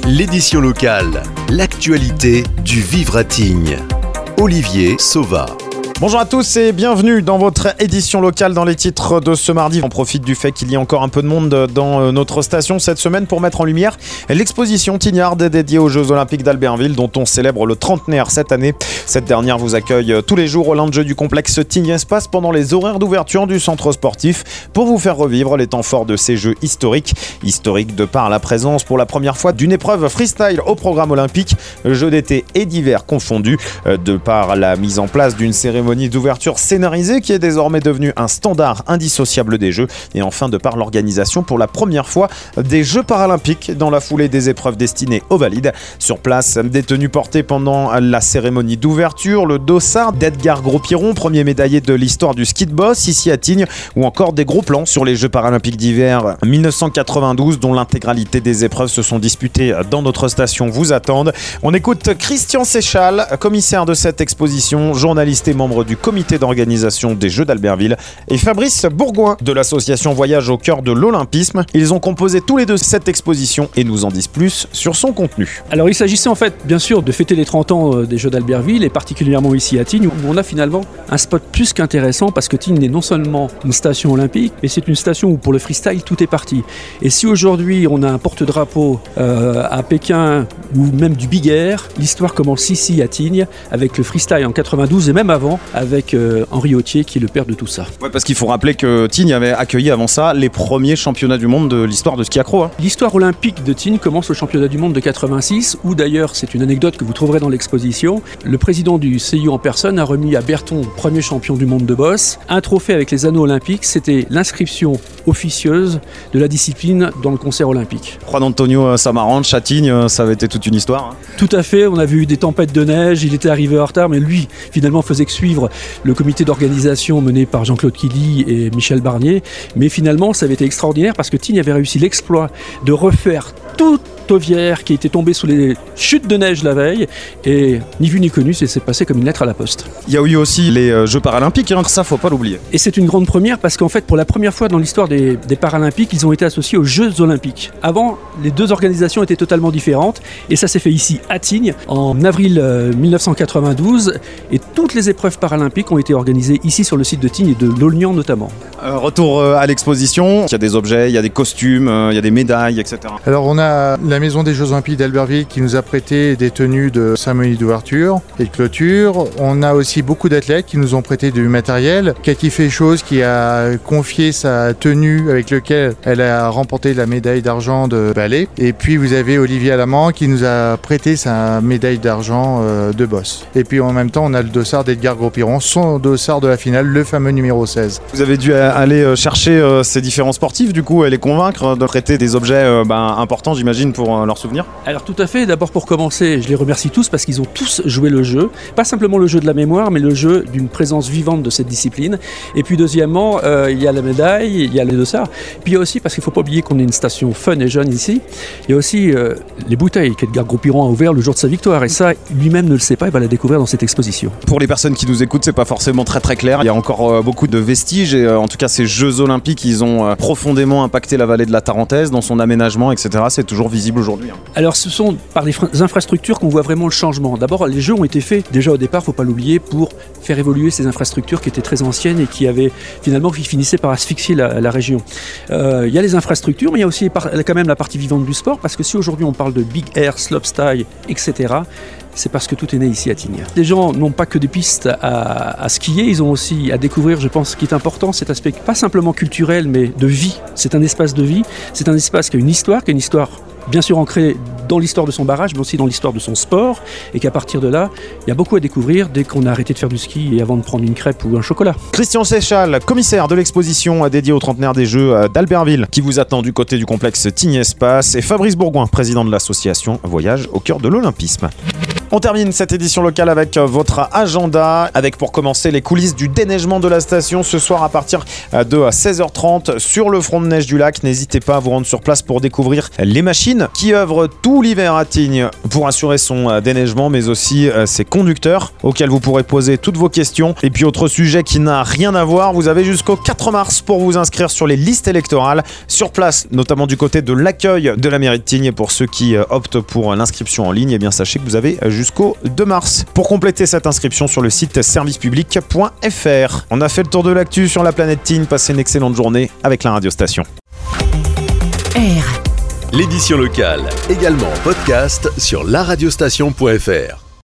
L'édition locale, l'actualité du vivre à Tignes. Olivier Sauva. Bonjour à tous et bienvenue dans votre édition locale. Dans les titres de ce mardi, on profite du fait qu'il y a encore un peu de monde dans notre station cette semaine pour mettre en lumière l'exposition Tignarde dédiée aux Jeux Olympiques d'Albertville dont on célèbre le trentenaire cette année. Cette dernière vous accueille tous les jours au land de jeu du complexe Tignes Espace pendant les horaires d'ouverture du centre sportif pour vous faire revivre les temps forts de ces Jeux historiques. Historiques de par la présence pour la première fois d'une épreuve freestyle au programme olympique, Jeux d'été et d'hiver confondus, de par la mise en place d'une cérémonie d'ouverture scénarisée qui est désormais devenue un standard indissociable des Jeux, et enfin de par l'organisation pour la première fois des Jeux paralympiques dans la foulée des épreuves destinées aux valides. Sur place, des tenues portées pendant la cérémonie d'ouverture, le dossard d'Edgar Gros-Piron, premier médaillé de l'histoire du ski de boss ici à Tignes, ou encore des gros plans sur les Jeux paralympiques d'hiver 1992 dont l'intégralité des épreuves se sont disputées dans notre station vous attendent. On écoute Christian Séchal, commissaire de cette exposition, journaliste et membre du comité d'organisation des Jeux d'Albertville, et Fabrice Bourgoin de l'association Voyage au cœur de l'Olympisme. Ils ont composé tous les deux cette exposition et nous en disent plus sur son contenu. Alors il s'agissait en fait bien sûr de fêter les 30 ans des Jeux d'Albertville et particulièrement ici à Tignes où on a finalement un spot plus qu'intéressant parce que Tignes n'est non seulement une station olympique mais c'est une station où pour le freestyle tout est parti. Et si aujourd'hui on a un porte-drapeau à Pékin ou même du Big Air, l'histoire commence ici à Tignes avec le freestyle en 92 et même avant avec Henri Autier qui est le père de tout ça. Ouais, parce qu'il faut rappeler que Tignes avait accueilli avant ça les premiers championnats du monde de l'histoire de ski accro. L'histoire olympique de Tignes commence au championnat du monde de 86 où d'ailleurs c'est une anecdote que vous trouverez dans l'exposition. Le président du CIO en personne a remis à Berton, premier champion du monde de boss, un trophée avec les anneaux olympiques. C'était l'inscription officieuse de la discipline dans le concert olympique. Juan Antonio Samaranch à Tignes, ça avait été toute une histoire. Tout à fait, on a vu des tempêtes de neige, il était arrivé en retard mais lui finalement faisait que suivre le comité d'organisation mené par Jean-Claude Killy et Michel Barnier, mais finalement ça avait été extraordinaire parce que Tignes avait réussi l'exploit de refaire toute Tovière qui était tombée sous les chutes de neige la veille et ni vu ni connu, c'est passé comme une lettre à la poste. Il y a eu aussi les Jeux paralympiques, ça faut pas l'oublier. Et c'est une grande première parce qu'en fait pour la première fois dans l'histoire des paralympiques, ils ont été associés aux Jeux olympiques. Avant, les deux organisations étaient totalement différentes et ça s'est fait ici à Tignes en avril 1992 et toutes les épreuves paralympiques ont été organisées ici sur le site de Tignes et de Lollian notamment. Retour à l'exposition, il y a des objets, il y a des costumes, il y a des médailles, etc. Alors on a la Maison des Jeux Olympiques d'Albertville qui nous a prêté des tenues de cérémonie d'ouverture et de clôture. On a aussi beaucoup d'athlètes qui nous ont prêté du matériel. Cathy Féchose qui a confié sa tenue avec laquelle elle a remporté la médaille d'argent de ballet. Et puis vous avez Olivier Alamand qui nous a prêté sa médaille d'argent de boss. Et puis en même temps on a le dossard d'Edgar Gros-Piron, son dossard de la finale, le fameux numéro 16. Vous avez dû aller chercher ces différents sportifs du coup et les convaincre de prêter des objets importants j'imagine pour leurs souvenirs. Alors tout à fait, d'abord pour commencer, je les remercie tous parce qu'ils ont tous joué le jeu, pas simplement le jeu de la mémoire mais le jeu d'une présence vivante de cette discipline. Et puis deuxièmement, il y a la médaille, il y a les dossards, puis il y a aussi, parce qu'il ne faut pas oublier qu'on est une station fun et jeune ici, il y a aussi les bouteilles qu'Edgar Gros-Piron a ouvert le jour de sa victoire et ça lui-même ne le sait pas, il va la découvrir dans cette exposition. Pour les personnes qui nous écoutent, c'est pas forcément très clair, il y a encore beaucoup de vestiges et en tout cas ces Jeux olympiques ils ont profondément impacté la vallée de la Tarentaise dans son aménagement etc, c'est toujours visible aujourd'hui. Alors ce sont par les infrastructures qu'on voit vraiment le changement. D'abord les Jeux ont été faits déjà au départ, faut pas l'oublier, pour faire évoluer ces infrastructures qui étaient très anciennes et qui avaient finalement qui finissaient par asphyxier la région. Il y a les infrastructures mais il y a aussi quand même la partie vivante du sport parce que si aujourd'hui on parle de Big Air, Slopestyle, etc., c'est parce que tout est né ici à Tignes. Les gens n'ont pas que des pistes à skier, ils ont aussi à découvrir, je pense, ce qui est important, cet aspect pas simplement culturel, mais de vie. C'est un espace de vie, c'est un espace qui a une histoire bien sûr ancrée dans l'histoire de son barrage, mais aussi dans l'histoire de son sport, et qu'à partir de là, il y a beaucoup à découvrir dès qu'on a arrêté de faire du ski et avant de prendre une crêpe ou un chocolat. Christian Séchal, commissaire de l'exposition dédiée au trentenaire des Jeux d'Albertville, qui vous attend du côté du complexe Tignes Espace, et Fabrice Bourgoin, président de l'association Voyage au cœur de l'Olympisme. On termine cette édition locale avec votre agenda, avec pour commencer les coulisses du déneigement de la station ce soir à partir de 16h30 sur le front de neige du lac. N'hésitez pas à vous rendre sur place pour découvrir les machines qui œuvrent tout l'hiver à Tignes pour assurer son déneigement, mais aussi ses conducteurs auxquels vous pourrez poser toutes vos questions. Et puis autre sujet qui n'a rien à voir, vous avez jusqu'au 4 mars pour vous inscrire sur les listes électorales sur place, notamment du côté de l'accueil de la mairie de Tignes. Pour ceux qui optent pour l'inscription en ligne, eh bien sachez que vous avez jusqu'au 2 mars pour compléter cette inscription sur le site servicepublic.fr. On a fait le tour de l'actu sur la planète Tignes. Passez une excellente journée avec la radiostation. L'édition locale, également en podcast sur laradiostation.fr.